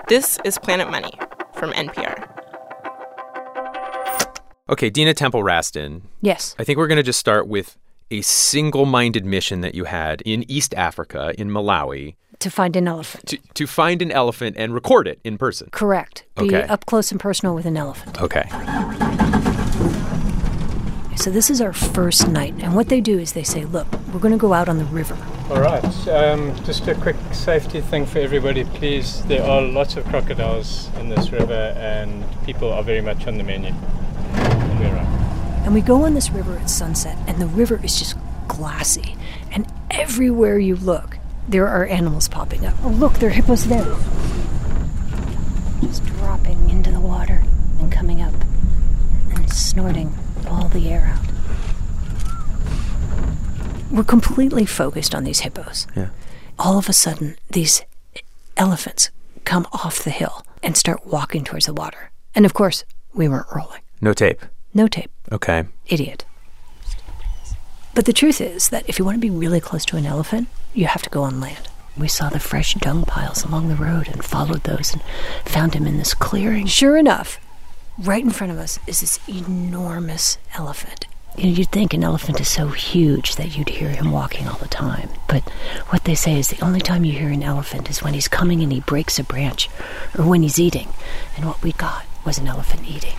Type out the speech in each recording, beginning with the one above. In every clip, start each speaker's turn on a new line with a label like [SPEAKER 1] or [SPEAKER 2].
[SPEAKER 1] This is Planet Money from NPR.
[SPEAKER 2] Okay, Dina Temple-Raston.
[SPEAKER 3] Yes.
[SPEAKER 2] I think we're going to just start with a single-minded mission that you had in East Africa, in Malawi.
[SPEAKER 3] To find an elephant.
[SPEAKER 2] To find an elephant and record it in person.
[SPEAKER 3] Correct. Be
[SPEAKER 2] Okay.
[SPEAKER 3] up close and personal with an elephant.
[SPEAKER 2] Okay.
[SPEAKER 3] So this is our first night. And what they do is they say, look, we're going to go out on the river.
[SPEAKER 4] All right, just a quick safety thing for everybody, please. There are lots of crocodiles in this river and people are very much on the menu. And we're right.
[SPEAKER 3] And we go on this river at sunset, and the river is just glassy. And everywhere you look, there are animals popping up. Oh, look, there are hippos there. Just dropping into the water and coming up and snorting all the air out. We're completely focused on these hippos.
[SPEAKER 2] Yeah.
[SPEAKER 3] All of a sudden, these elephants come off the hill and start walking towards the water. And of course, we weren't rolling.
[SPEAKER 2] No tape.
[SPEAKER 3] No tape.
[SPEAKER 2] Okay.
[SPEAKER 3] Idiot. But the truth is that if you want to be really close to an elephant, you have to go on land. We saw the fresh dung piles along the road and followed those and found him in this clearing. Sure enough, right in front of us is this enormous elephant. You know, you'd think an elephant is so huge that you'd hear him walking all the time. But what they say is the only time you hear an elephant is when he's coming and he breaks a branch, or when he's eating. And what we got was an elephant eating.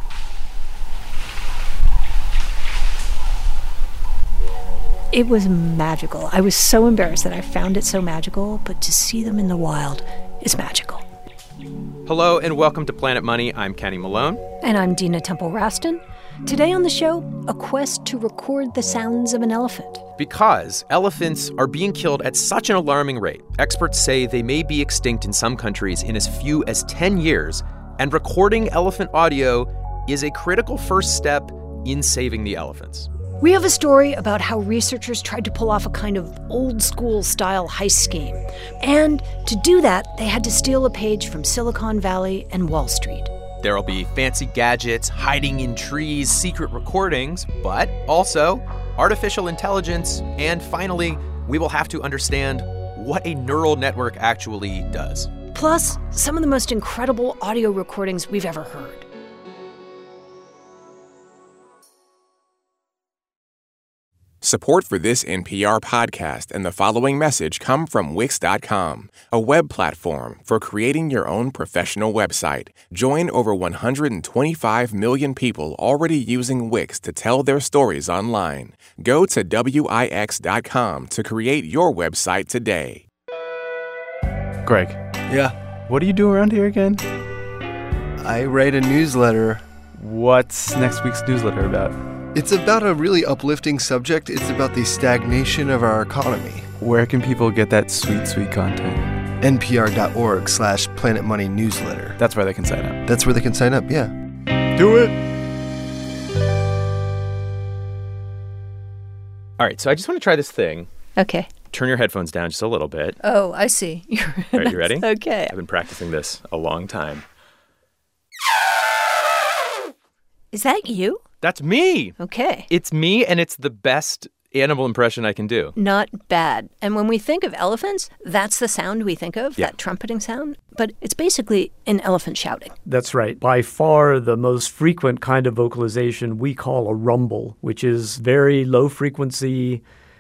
[SPEAKER 3] It was magical. I was so embarrassed that I found it so magical, but to see them in the wild is magical.
[SPEAKER 2] Hello and welcome to Planet Money. I'm Kenny Malone.
[SPEAKER 3] And I'm Dina Temple-Raston. Today on the show, a quest to record the sounds of an elephant.
[SPEAKER 2] Because elephants are being killed at such an alarming rate, experts say they may be extinct in some countries in as few as 10 years, and recording elephant audio is a critical first step in saving the elephants.
[SPEAKER 3] We have a story about how researchers tried to pull off a kind of old-school style heist scheme. And to do that, they had to steal a page from Silicon Valley and Wall Street.
[SPEAKER 2] There'll be fancy gadgets, hiding in trees, secret recordings, but also artificial intelligence, and finally, we will have to understand what a neural network actually does.
[SPEAKER 3] Plus, some of the most incredible audio recordings we've ever heard.
[SPEAKER 5] Support for this NPR podcast and the following message come from Wix.com, a web platform for creating your own professional website. Join over 125 million people already using Wix to tell their stories online. Go to Wix.com to create your website today.
[SPEAKER 6] Greg.
[SPEAKER 7] Yeah?
[SPEAKER 6] What do you do around here again?
[SPEAKER 7] I write a newsletter.
[SPEAKER 6] What's next week's newsletter about?
[SPEAKER 7] It's about a really uplifting subject. It's about the stagnation of our economy.
[SPEAKER 6] Where can people get that sweet, sweet content?
[SPEAKER 7] NPR.org/Planet Money newsletter.
[SPEAKER 6] That's where they can sign up.
[SPEAKER 7] That's where they can sign up, yeah.
[SPEAKER 6] Do it!
[SPEAKER 2] All right, so I just want to try this thing.
[SPEAKER 3] Okay.
[SPEAKER 2] Turn your headphones down just a little bit.
[SPEAKER 3] Oh, I see.
[SPEAKER 2] All right, you ready?
[SPEAKER 3] Okay.
[SPEAKER 2] I've been practicing this a long time.
[SPEAKER 3] Is that you?
[SPEAKER 2] That's me.
[SPEAKER 3] Okay.
[SPEAKER 2] It's me, and it's the best animal impression I can do.
[SPEAKER 3] Not bad. And when we think of elephants, that's the sound we think of,
[SPEAKER 2] Yeah.
[SPEAKER 3] that trumpeting sound. But it's basically an elephant shouting.
[SPEAKER 8] That's right. By far the most frequent kind of vocalization we call a rumble, which is very low frequency.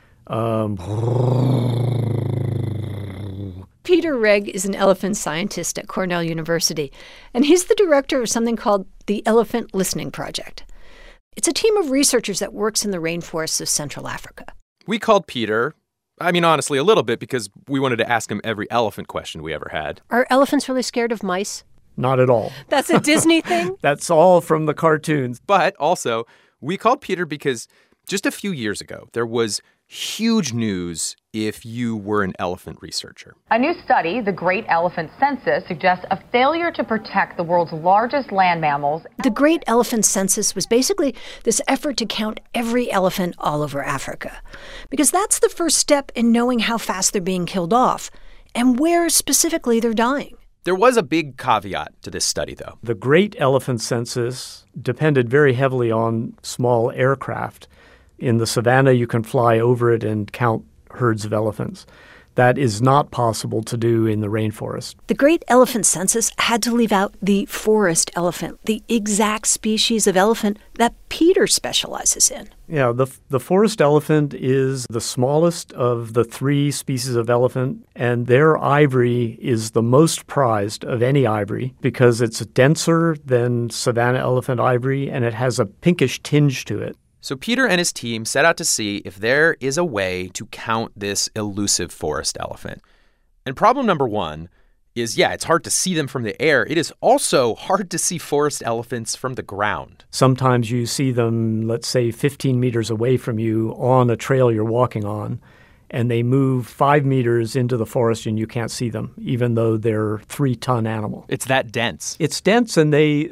[SPEAKER 3] Peter Regg is an elephant scientist at Cornell University, and he's the director of something called the Elephant Listening Project. It's a team of researchers that works in the rainforests of Central Africa.
[SPEAKER 2] We called Peter, I mean, honestly, a little bit because we wanted to ask him every elephant question we ever had.
[SPEAKER 3] Are elephants really scared of mice?
[SPEAKER 8] Not at all.
[SPEAKER 3] That's a Disney thing?
[SPEAKER 8] That's all from the cartoons.
[SPEAKER 2] But also, we called Peter because just a few years ago, there was huge news if you were an elephant researcher.
[SPEAKER 9] A new study, the Great Elephant Census, suggests a failure to protect the world's largest land mammals.
[SPEAKER 3] The Great Elephant Census was basically this effort to count every elephant all over Africa, because that's the first step in knowing how fast they're being killed off and where specifically they're dying.
[SPEAKER 2] There was a big caveat to this study, though.
[SPEAKER 8] The Great Elephant Census depended very heavily on small aircraft. In the savannah, you can fly over it and count herds of elephants. That is not possible to do in the rainforest.
[SPEAKER 3] The Great Elephant Census had to leave out the forest elephant, the exact species of elephant that Peter specializes in.
[SPEAKER 8] Yeah, the forest elephant is the smallest of the 3 species of elephant, and their ivory is the most prized of any ivory because it's denser than savanna elephant ivory, and it has a pinkish tinge to it.
[SPEAKER 2] So Peter and his team set out to see if there is a way to count this elusive forest elephant. And problem number 1 is, it's hard to see them from the air. It is also hard to see forest elephants from the ground.
[SPEAKER 8] Sometimes you see them, let's say, 15 meters away from you on a trail you're walking on, and they move 5 meters into the forest and you can't see them, even though they're 3-ton animal.
[SPEAKER 10] It's that dense.
[SPEAKER 8] It's dense, and they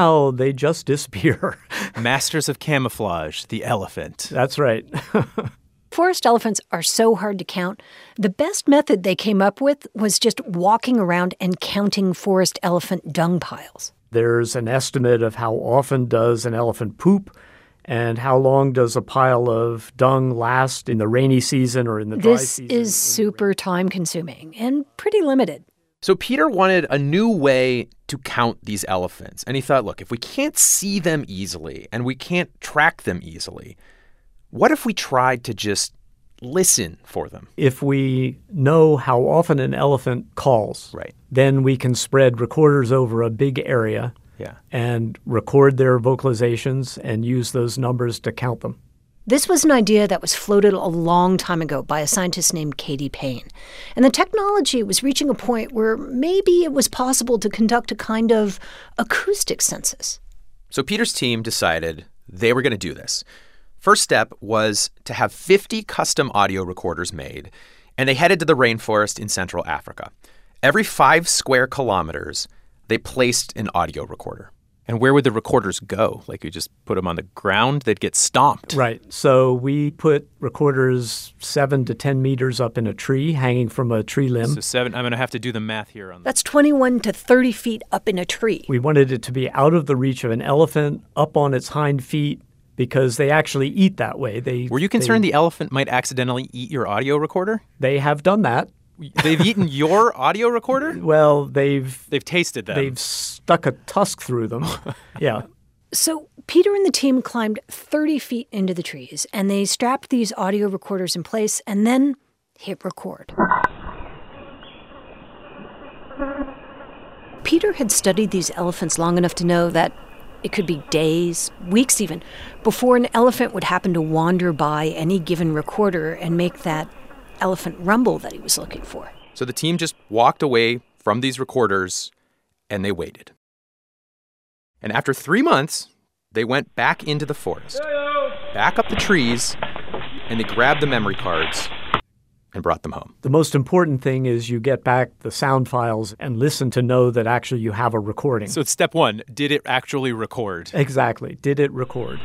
[SPEAKER 8] just disappear.
[SPEAKER 10] Masters of camouflage, the elephant.
[SPEAKER 8] That's right.
[SPEAKER 3] Forest elephants are so hard to count. The best method they came up with was just walking around and counting forest elephant dung piles.
[SPEAKER 8] There's an estimate of how often does an elephant poop, and how long does a pile of dung last in the rainy season or in the dry season?
[SPEAKER 3] This is super time-consuming and pretty limited.
[SPEAKER 2] So Peter wanted a new way to count these elephants. And he thought, look, if we can't see them easily and we can't track them easily, what if we tried to just listen for them?
[SPEAKER 8] If we know how often an elephant calls, then we can spread recorders over a big area and record their vocalizations and use those numbers to count them.
[SPEAKER 3] This was an idea that was floated a long time ago by a scientist named Katie Payne. And the technology was reaching a point where maybe it was possible to conduct a kind of acoustic census.
[SPEAKER 2] So Peter's team decided they were going to do this. First step was to have 50 custom audio recorders made, and they headed to the rainforest in Central Africa. Every 5 square kilometers, they placed an audio recorder.
[SPEAKER 10] And where would the recorders go? Like, you just put them on the ground? They'd get stomped.
[SPEAKER 8] Right. So we put recorders 7 to 10 meters up in a tree, hanging from a tree limb.
[SPEAKER 10] So 7, I'm going to have to do the math here.
[SPEAKER 3] That's 21 to 30 feet up in a tree.
[SPEAKER 8] We wanted it to be out of the reach of an elephant, up on its hind feet, because they actually eat that way.
[SPEAKER 10] Were you concerned the elephant might accidentally eat your audio recorder?
[SPEAKER 8] They have done that.
[SPEAKER 10] They've eaten your audio recorder?
[SPEAKER 8] Well, they've
[SPEAKER 10] tasted them.
[SPEAKER 8] They've stuck a tusk through them. Yeah.
[SPEAKER 3] So Peter and the team climbed 30 feet into the trees, and they strapped these audio recorders in place and then hit record. Peter had studied these elephants long enough to know that it could be days, weeks even, before an elephant would happen to wander by any given recorder and make that elephant rumble that he was looking for.
[SPEAKER 2] So the team just walked away from these recorders and they waited. And after 3 months, they went back into the forest, back up the trees, and they grabbed the memory cards and brought them home.
[SPEAKER 8] The most important thing is you get back the sound files and listen to know that actually you have a recording.
[SPEAKER 10] So it's step 1. Did it actually record?
[SPEAKER 8] Exactly. Did it record?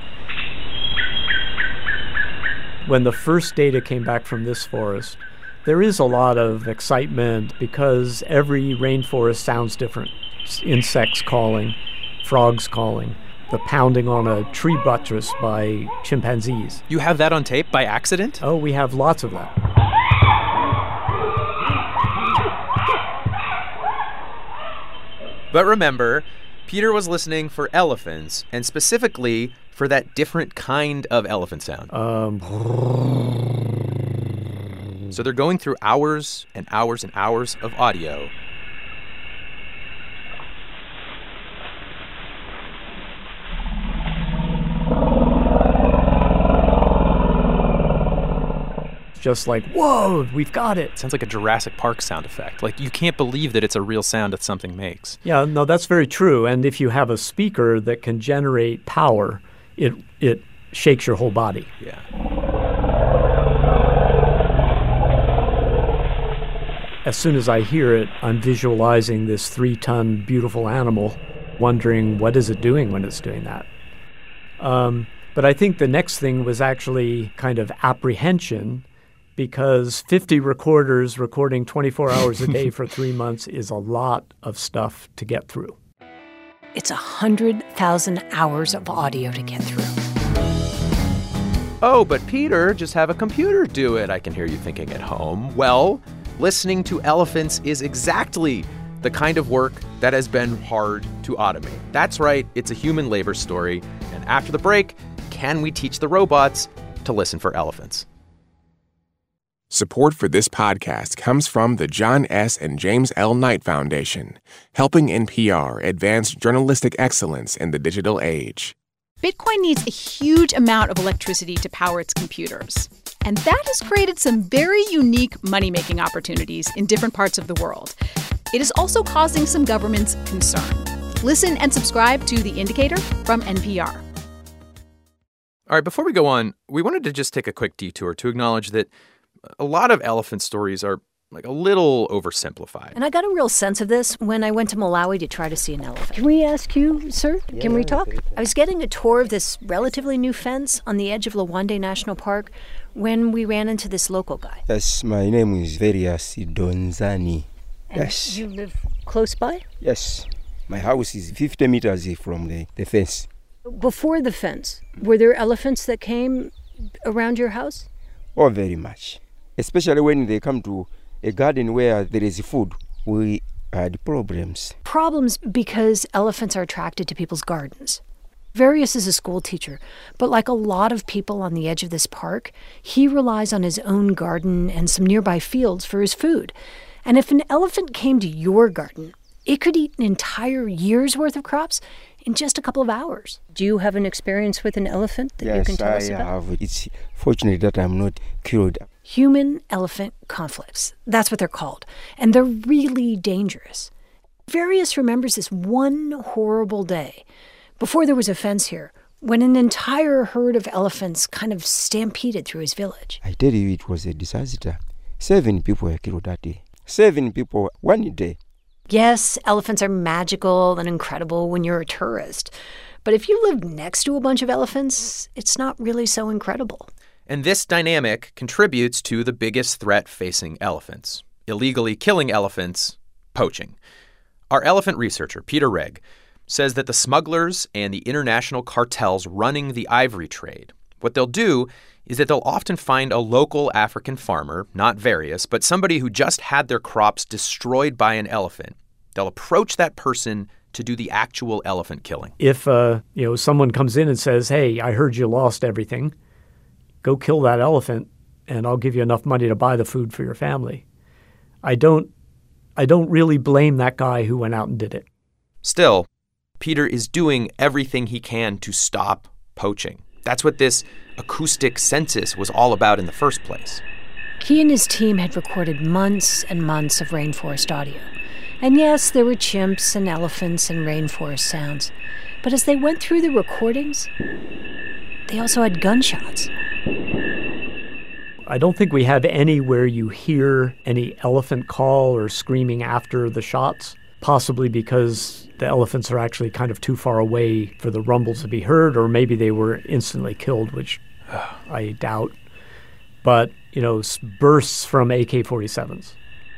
[SPEAKER 8] When the first data came back from this forest, there is a lot of excitement because every rainforest sounds different. Insects calling, frogs calling, the pounding on a tree buttress by chimpanzees.
[SPEAKER 10] You have that on tape by accident?
[SPEAKER 8] Oh, we have lots of that.
[SPEAKER 2] But remember, Peter was listening for elephants, and specifically for that different kind of elephant sound. So they're going through hours and hours and hours of audio.
[SPEAKER 8] Just like, whoa, we've got it.
[SPEAKER 10] Sounds like a Jurassic Park sound effect. Like, you can't believe that it's a real sound that something makes.
[SPEAKER 8] Yeah, no, that's very true. And if you have a speaker that can generate power, it shakes your whole body.
[SPEAKER 10] Yeah.
[SPEAKER 8] As soon as I hear it, I'm visualizing this 3-ton beautiful animal, wondering what is it doing when it's doing that. But I think the next thing was actually kind of apprehension, because 50 recorders recording 24 hours a day for 3 months is a lot of stuff to get through.
[SPEAKER 3] It's 100,000 hours of audio to get through.
[SPEAKER 2] Oh, but Peter, just have a computer do it, I can hear you thinking at home. Well, listening to elephants is exactly the kind of work that has been hard to automate. That's right, it's a human labor story. And after the break, can we teach the robots to listen for elephants?
[SPEAKER 5] Support for this podcast comes from the John S. and James L. Knight Foundation, helping NPR advance journalistic excellence in the digital age.
[SPEAKER 11] Bitcoin needs a huge amount of electricity to power its computers. And that has created some very unique money-making opportunities in different parts of the world. It is also causing some governments concern. Listen and subscribe to The Indicator from NPR.
[SPEAKER 2] All right, before we go on, we wanted to just take a quick detour to acknowledge that a lot of elephant stories are like a little oversimplified.
[SPEAKER 3] And I got a real sense of this when I went to Malawi to try to see an elephant. Can we ask you, sir? Can we talk? I was getting a tour of this relatively new fence on the edge of Lwande National Park when we ran into this local guy.
[SPEAKER 12] Yes, my name is Verias Donzani.
[SPEAKER 3] And
[SPEAKER 12] yes.
[SPEAKER 3] You live close by?
[SPEAKER 12] Yes. My house is 50 meters from the fence.
[SPEAKER 3] Before the fence, were there elephants that came around your house?
[SPEAKER 12] Oh, very much. Especially when they come to a garden where there is food, we had problems.
[SPEAKER 3] Problems because elephants are attracted to people's gardens. Various is a school teacher, but like a lot of people on the edge of this park, he relies on his own garden and some nearby fields for his food. And if an elephant came to your garden, it could eat an entire year's worth of crops in just a couple of hours. Do you have an experience with an elephant that you can tell us about?
[SPEAKER 12] Yes, I have. It's fortunate that I'm not killed.
[SPEAKER 3] Human-elephant conflicts. That's what they're called. And they're really dangerous. Various remembers this one horrible day, before there was a fence here, when an entire herd of elephants kind of stampeded through his village.
[SPEAKER 12] I tell you, it was a disaster. 7 people were killed that day. 7 people, one day.
[SPEAKER 3] Yes, elephants are magical and incredible when you're a tourist. But if you live next to a bunch of elephants, it's not really so incredible.
[SPEAKER 2] And this dynamic contributes to the biggest threat facing elephants: illegally killing elephants, poaching. Our elephant researcher, Peter Regg, says that the smugglers and the international cartels running the ivory trade, what they'll do is that they'll often find a local African farmer, not Various, but somebody who just had their crops destroyed by an elephant. They'll approach that person to do the actual elephant killing.
[SPEAKER 8] If someone comes in and says, "Hey, I heard you lost everything. Go kill that elephant, and I'll give you enough money to buy the food for your family." I don't really blame that guy who went out and did it.
[SPEAKER 2] Still, Peter is doing everything he can to stop poaching. That's what this acoustic census was all about in the first place.
[SPEAKER 3] He and his team had recorded months and months of rainforest audio. And yes, there were chimps and elephants and rainforest sounds. But as they went through the recordings, they also had gunshots.
[SPEAKER 8] I don't think we have any where you hear any elephant call or screaming after the shots, possibly because the elephants are actually kind of too far away for the rumbles to be heard, or maybe they were instantly killed, which I doubt. But, bursts from AK-47s.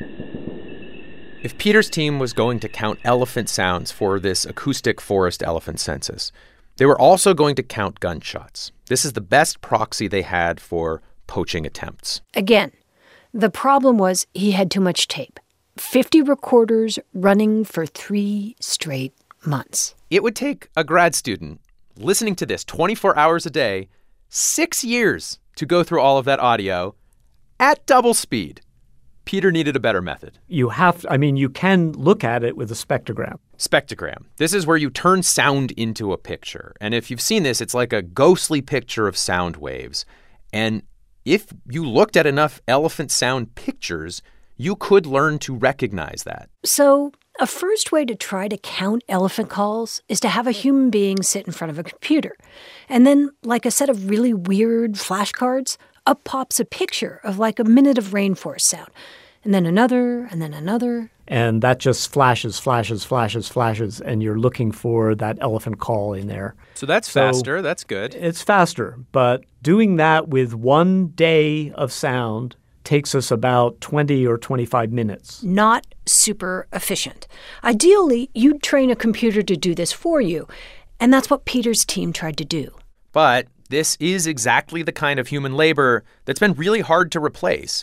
[SPEAKER 2] If Peter's team was going to count elephant sounds for this acoustic forest elephant census, they were also going to count gunshots. This is the best proxy they had for poaching attempts.
[SPEAKER 3] Again, the problem was he had too much tape. 50 recorders running for 3 straight months.
[SPEAKER 2] It would take a grad student listening to this 24 hours a day, 6 years to go through all of that audio at double speed. Peter needed a better method.
[SPEAKER 8] You can look at it with a spectrogram.
[SPEAKER 2] Spectrogram. This is where you turn sound into a picture. And if you've seen this, it's like a ghostly picture of sound waves. And if you looked at enough elephant sound pictures, you could learn to recognize that.
[SPEAKER 3] So a first way to try to count elephant calls is to have a human being sit in front of a computer. And then, like a set of really weird flashcards, up pops a picture of like a minute of rainforest sound. And then another, and then another.
[SPEAKER 8] And that just flashes, and you're looking for that elephant call in there.
[SPEAKER 2] So that's faster. That's good.
[SPEAKER 8] It's faster. But doing that with 1 day of sound takes us about 20 or 25 minutes.
[SPEAKER 3] Not super efficient. Ideally, you'd train a computer to do this for you. And that's what Peter's team tried to do.
[SPEAKER 2] But this is exactly the kind of human labor that's been really hard to replace.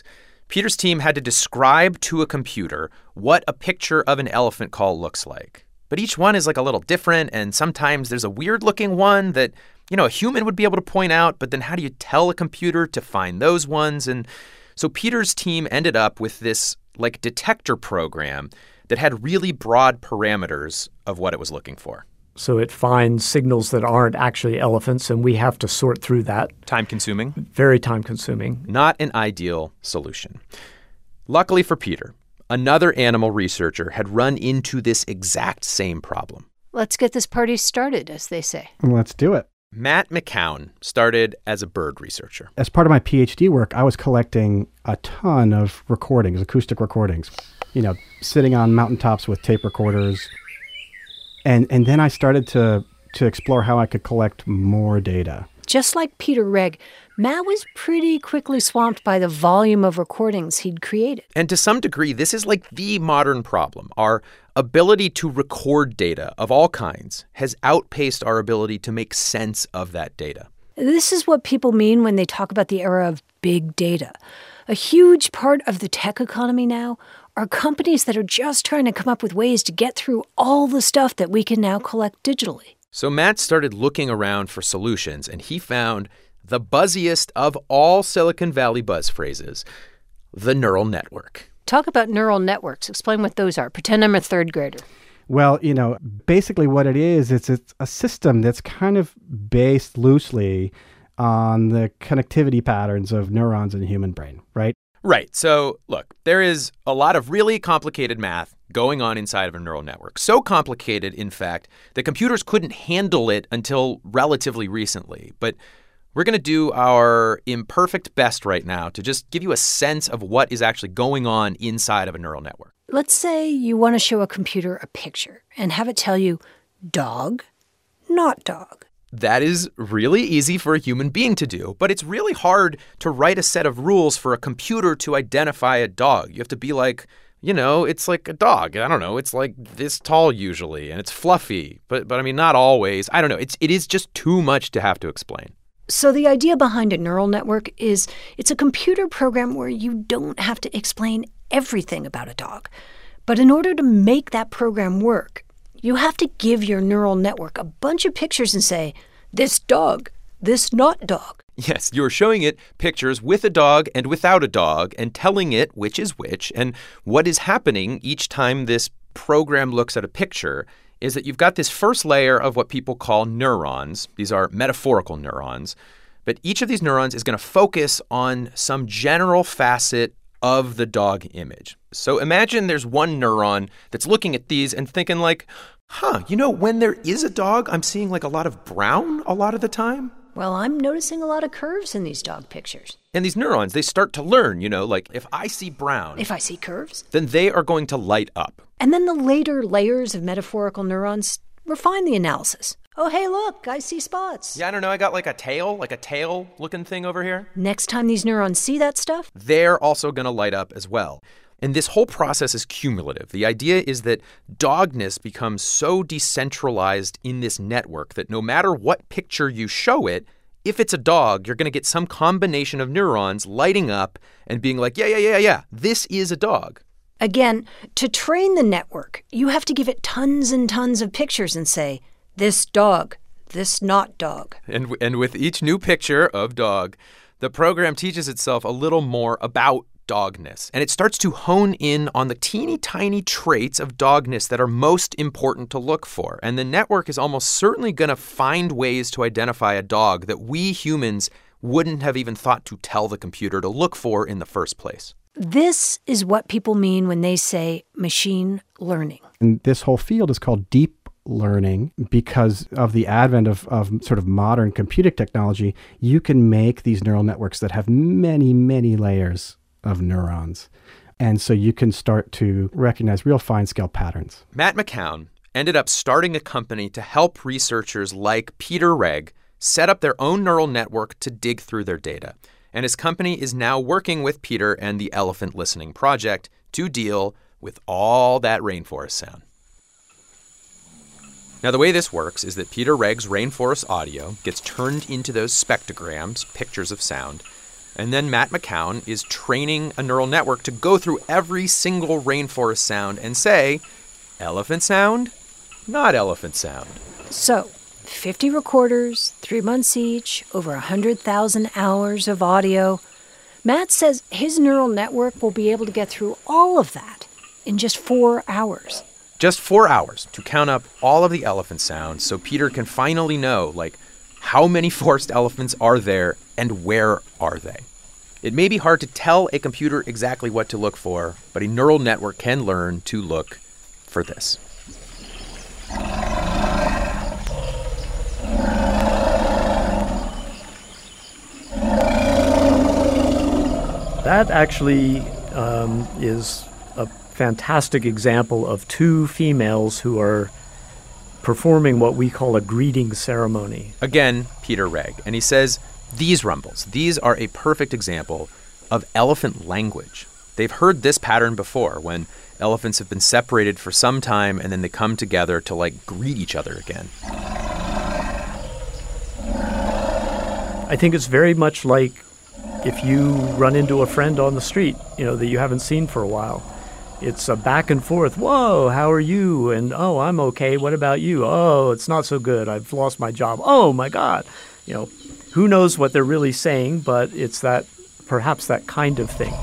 [SPEAKER 2] Peter's team had to describe to a computer what a picture of an elephant call looks like. But each one is like a little different, and sometimes there's a weird-looking one that, a human would be able to point out, but then how do you tell a computer to find those ones? And so Peter's team ended up with this, detector program that had really broad parameters of what it was looking for.
[SPEAKER 8] So it finds signals that aren't actually elephants, and we have to sort through that.
[SPEAKER 2] Time-consuming.
[SPEAKER 8] Very time-consuming.
[SPEAKER 2] Not an ideal solution. Luckily for Peter, another animal researcher had run into this exact same problem.
[SPEAKER 3] Let's get this party started, as they say.
[SPEAKER 13] Let's do it.
[SPEAKER 2] Matt McCown started as a bird researcher.
[SPEAKER 13] As part of my PhD work, I was collecting a ton of recordings, acoustic recordings, sitting on mountaintops with tape recorders. And then I started to explore how I could collect more data.
[SPEAKER 3] Just like Peter Reg, Matt was pretty quickly swamped by the volume of recordings he'd created.
[SPEAKER 2] And to some degree, this is like the modern problem. Our ability to record data of all kinds has outpaced our ability to make sense of that data.
[SPEAKER 3] This is what people mean when they talk about the era of big data. A huge part of the tech economy now are companies that are just trying to come up with ways to get through all the stuff that we can now collect digitally.
[SPEAKER 2] So Matt started looking around for solutions, and he found the buzziest of all Silicon Valley buzz phrases, the neural network.
[SPEAKER 3] Talk about neural networks. Explain what those are. Pretend I'm a third grader.
[SPEAKER 13] Well, basically what it is, it's a system that's kind of based loosely on the connectivity patterns of neurons in the human brain, right?
[SPEAKER 2] Right. So, look, there is a lot of really complicated math going on inside of a neural network. So complicated, in fact, that computers couldn't handle it until relatively recently. But we're going to do our imperfect best right now to just give you a sense of what is actually going on inside of a neural network.
[SPEAKER 3] Let's say you want to show a computer a picture and have it tell you, dog, not dog.
[SPEAKER 2] That is really easy for a human being to do, but it's really hard to write a set of rules for a computer to identify a dog. You have to be like, it's like a dog. I don't know. It's like this tall usually, and it's fluffy, but I mean, not always. I don't know. It is just too much to have to explain.
[SPEAKER 3] So the idea behind a neural network is it's a computer program where you don't have to explain everything about a dog. But in order to make that program work, you have to give your neural network a bunch of pictures and say, this dog, this not dog.
[SPEAKER 2] Yes, you're showing it pictures with a dog and without a dog and telling it which is which. And what is happening each time this program looks at a picture is that you've got this first layer of what people call neurons. These are metaphorical neurons. But each of these neurons is going to focus on some general facet of the dog image. So imagine there's one neuron that's looking at these and thinking like, when there is a dog, I'm seeing like a lot of brown a lot of the time.
[SPEAKER 3] Well, I'm noticing a lot of curves in these dog pictures.
[SPEAKER 2] And these neurons, they start to learn, like if I see brown.
[SPEAKER 3] If I see curves.
[SPEAKER 2] Then they are going to light up.
[SPEAKER 3] And then the later layers of metaphorical neurons refine the analysis. Oh, hey, look, I see spots.
[SPEAKER 2] Yeah, I don't know. I got like a tail looking thing over here.
[SPEAKER 3] Next time these neurons see that stuff,
[SPEAKER 2] they're also going to light up as well. And this whole process is cumulative. The idea is that dogness becomes so decentralized in this network that no matter what picture you show it, if it's a dog, you're going to get some combination of neurons lighting up and being like, yeah, this is a dog.
[SPEAKER 3] Again, to train the network, you have to give it tons and tons of pictures and say, this dog, this not dog.
[SPEAKER 2] And with each new picture of dog, the program teaches itself a little more about dogness. And it starts to hone in on the teeny tiny traits of dogness that are most important to look for. And the network is almost certainly going to find ways to identify a dog that we humans wouldn't have even thought to tell the computer to look for in the first place.
[SPEAKER 3] This is what people mean when they say machine learning.
[SPEAKER 13] And this whole field is called deep learning because of the advent of sort of modern computing technology. You can make these neural networks that have many, many layers of neurons. And so you can start to recognize real fine-scale patterns.
[SPEAKER 2] Matt McCown ended up starting a company to help researchers like Peter Reg set up their own neural network to dig through their data. And his company is now working with Peter and the Elephant Listening Project to deal with all that rainforest sound. Now, the way this works is that Peter Reg's rainforest audio gets turned into those spectrograms, pictures of sound. And then Matt McCown is training a neural network to go through every single rainforest sound and say, elephant sound, not elephant sound.
[SPEAKER 3] So, 50 recorders, 3 months each, over 100,000 hours of audio. Matt says his neural network will be able to get through all of that in just 4 hours.
[SPEAKER 2] Just 4 hours to count up all of the elephant sounds so Peter can finally know, how many forest elephants are there and where are they? It may be hard to tell a computer exactly what to look for, but a neural network can learn to look for this.
[SPEAKER 8] That actually is a fantastic example of 2 females who are performing what we call a greeting ceremony.
[SPEAKER 2] Again, Peter Wrege, and he says these rumbles, these are a perfect example of elephant language. They've heard this pattern before when elephants have been separated for some time and then they come together to greet each other again.
[SPEAKER 8] I think it's very much like if you run into a friend on the street, that you haven't seen for a while. It's a back and forth. Whoa, how are you? And, oh, I'm okay. What about you? Oh, it's not so good. I've lost my job. Oh, my God. Who knows what they're really saying, but it's perhaps that kind of thing.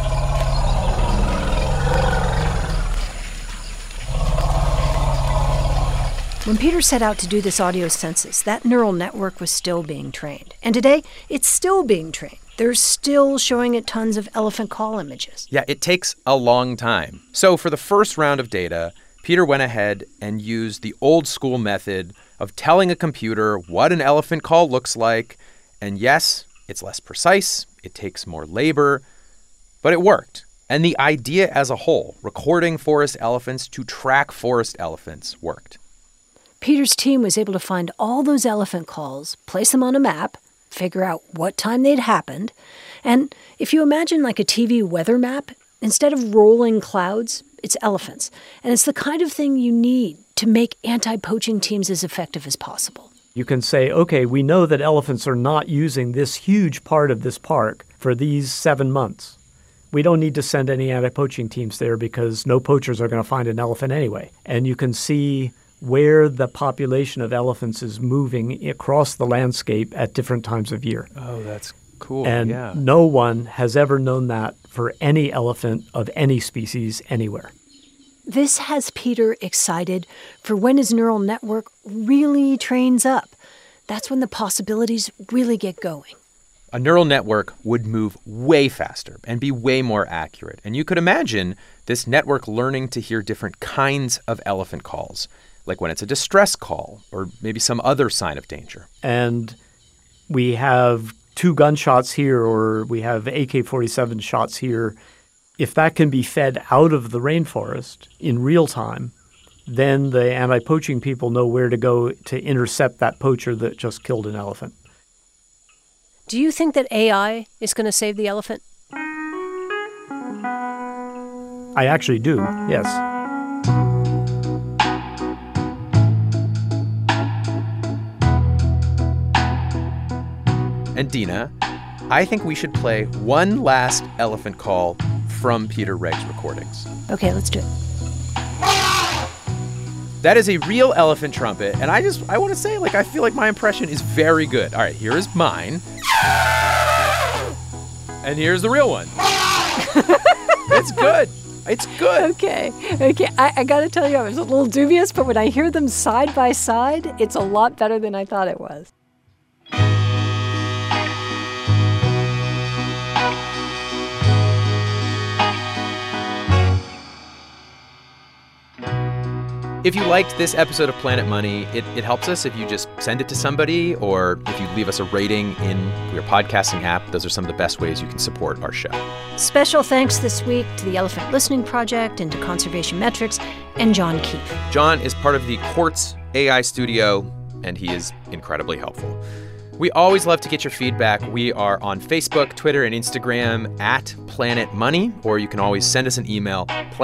[SPEAKER 3] When Peter set out to do this audio census, that neural network was still being trained. And today, it's still being trained. They're still showing it tons of elephant call images.
[SPEAKER 2] Yeah, it takes a long time. So for the first round of data, Peter went ahead and used the old school method of telling a computer what an elephant call looks like. And yes, it's less precise, it takes more labor, but it worked. And the idea as a whole, recording forest elephants to track forest elephants, worked.
[SPEAKER 3] Peter's team was able to find all those elephant calls, place them on a map, figure out what time they'd happened. And if you imagine a TV weather map, instead of rolling clouds, it's elephants. And it's the kind of thing you need to make anti-poaching teams as effective as possible.
[SPEAKER 8] You can say, okay, we know that elephants are not using this huge part of this park for these 7 months. We don't need to send any anti-poaching teams there because no poachers are going to find an elephant anyway. And you can see where the population of elephants is moving across the landscape at different times of year.
[SPEAKER 2] Oh, that's cool.
[SPEAKER 8] And
[SPEAKER 2] yeah.
[SPEAKER 8] No one has ever known that for any elephant of any species anywhere.
[SPEAKER 3] This has Peter excited for when his neural network really trains up. That's when the possibilities really get going.
[SPEAKER 2] A neural network would move way faster and be way more accurate. And you could imagine this network learning to hear different kinds of elephant calls, like when it's a distress call or maybe some other sign of danger.
[SPEAKER 8] And we have 2 gunshots here or we have AK-47 shots here. If that can be fed out of the rainforest in real time, then the anti-poaching people know where to go to intercept that poacher that just killed an elephant.
[SPEAKER 14] Do you think that AI is going to save the elephant?
[SPEAKER 8] I actually do, yes.
[SPEAKER 2] And Dina, I think we should play one last elephant call from Peter Wrege's recordings.
[SPEAKER 3] Okay, let's do it.
[SPEAKER 2] That is a real elephant trumpet, and I want to say, I feel like my impression is very good. All right, here is mine. And here's the real one. It's good. It's good.
[SPEAKER 3] Okay. I got to tell you, I was a little dubious, but when I hear them side by side, it's a lot better than I thought it was.
[SPEAKER 2] If you liked this episode of Planet Money, it helps us if you just send it to somebody or if you leave us a rating in your podcasting app. Those are some of the best ways you can support our show.
[SPEAKER 3] Special thanks this week to the Elephant Listening Project and to Conservation Metrics and John Keefe.
[SPEAKER 2] John is part of the Quartz AI studio, and he is incredibly helpful. We always love to get your feedback. We are on Facebook, Twitter, and Instagram at Planet Money, or you can always send us an email,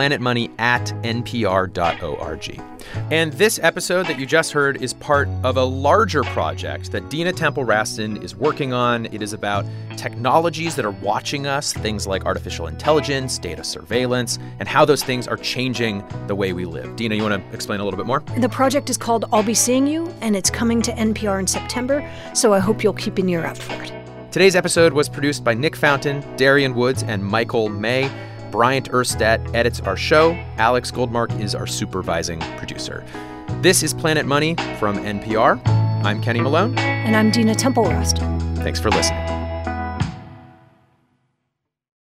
[SPEAKER 2] planetmoney@npr.org. And this episode that you just heard is part of a larger project that Dina Temple-Raston is working on. It is about technologies that are watching us, things like artificial intelligence, data surveillance, and how those things are changing the way we live. Dina, you want to explain a little bit more?
[SPEAKER 14] The project is called I'll Be Seeing You, and it's coming to NPR in September, so I hope you'll keep an ear out for it.
[SPEAKER 2] Today's episode was produced by Nick Fountain, Darian Woods, and Michael May. Bryant Erstadt edits our show. Alex Goldmark is our supervising producer. This is Planet Money from NPR. I'm Kenny Malone.
[SPEAKER 14] And I'm Dina Temple-Raston.
[SPEAKER 2] Thanks for listening.